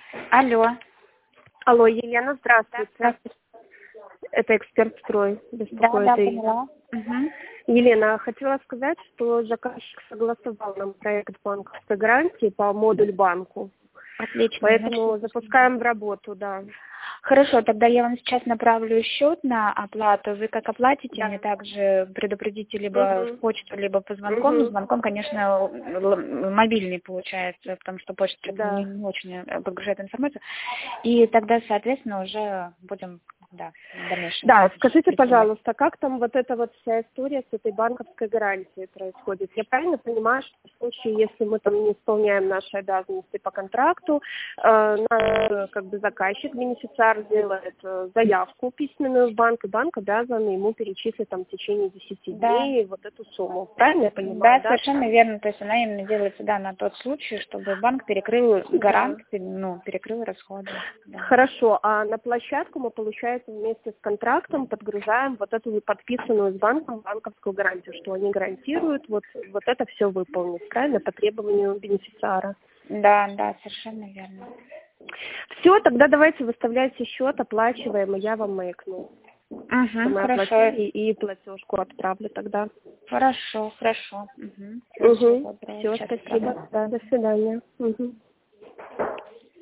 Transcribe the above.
Алло. Алло, Елена, здравствуйте. Здравствуйте. Это «Эксперт Строй» беспокоит. Да, поняла. Угу. Елена, хотела сказать, что заказчик согласовал нам проект банковской гарантии по модуль банку. Отлично. Поэтому запускаем в работу, да. Хорошо, тогда я вам сейчас направлю счет на оплату. Вы как оплатите, Да. мне также предупредите либо в почту, либо по звонкам. Звонком, конечно, мобильный получается, потому что почта Да. не очень подгружает информацию. И тогда, соответственно, уже будем, в дальнейшем. Да, скажите, пожалуйста, как там вот эта вот вся история с этой банковской гарантией происходит? Я правильно понимаю, что в случае, если мы там не исполняем наши обязанности по контракту, наш как бы заказчик, бенефициар делает заявку письменную в банк, и банк обязан ему перечислить там в течение 10 дней вот эту сумму. Правильно я понимаю? Да, совершенно верно. То есть она именно делается, на тот случай, чтобы банк перекрыл гарант, перекрыл расходы. Да. Хорошо, а на площадку мы, получается, вместе с контрактом подгружаем вот эту подписанную с банком банковскую гарантию, что они гарантируют вот это все выполнить, правильно, по требованию бенефициара. Да, совершенно верно. Все, тогда давайте выставляйте счет, оплачиваем, и я вам маякну. Мы Хорошо. оплатили и платежку отправлю тогда. Хорошо. Все, Сейчас спасибо. отправлю. Да, до свидания.